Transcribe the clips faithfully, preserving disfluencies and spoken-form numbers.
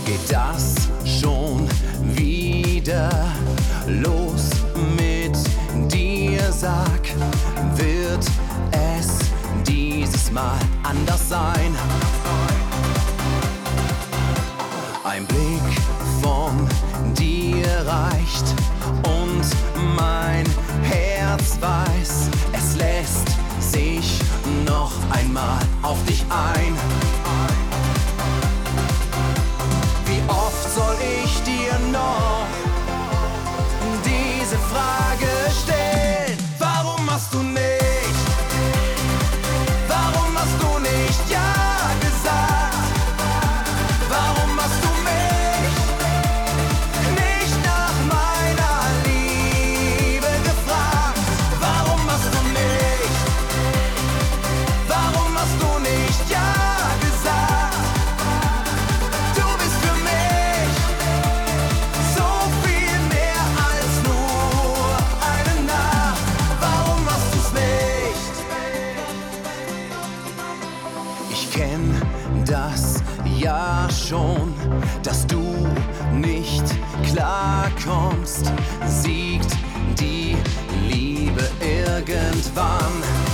Geht das schon wieder los mit dir? Sag, wird es dieses Mal anders sein? Ein Blick von dir reicht und mein Herz weiß, es lässt sich noch einmal auf dich ein. Wie oft soll ich dir noch diese Frage stellen? Warum hast du nicht, warum hast du nicht ja gesagt? Warum hast du mich nicht nach meiner Liebe gefragt? Warum hast du nicht, warum hast du nicht ja gesagt? Du bist für mich so viel mehr als nur eine Nacht. Warum machst du's nicht? Ich kenn das ja schon, dass du nicht klarkommst. Siegt die Liebe irgendwann?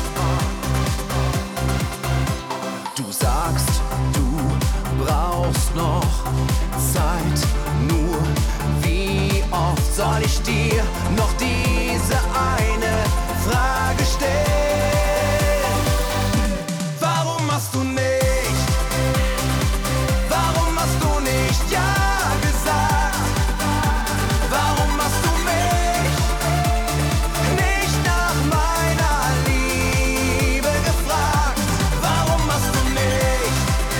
Du sagst, du brauchst noch Zeit. Nur wie oft soll ich dir noch diese eine Frage stellen? Warum hast du nicht, warum hast du nicht ja gesagt? Warum hast du mich nicht nach meiner Liebe gefragt? Warum hast du nicht,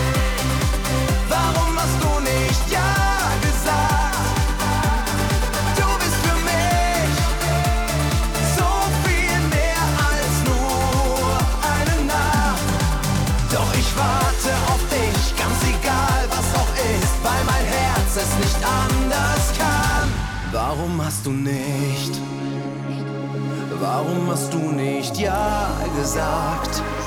warum hast du nicht ja gesagt? Du bist für mich so viel mehr als nur eine Nacht. Doch ich warte auf dich, ganz egal was auch ist, weil mein Herz es nicht anders kann. Warum hast du nicht, warum hast du nicht ja gesagt?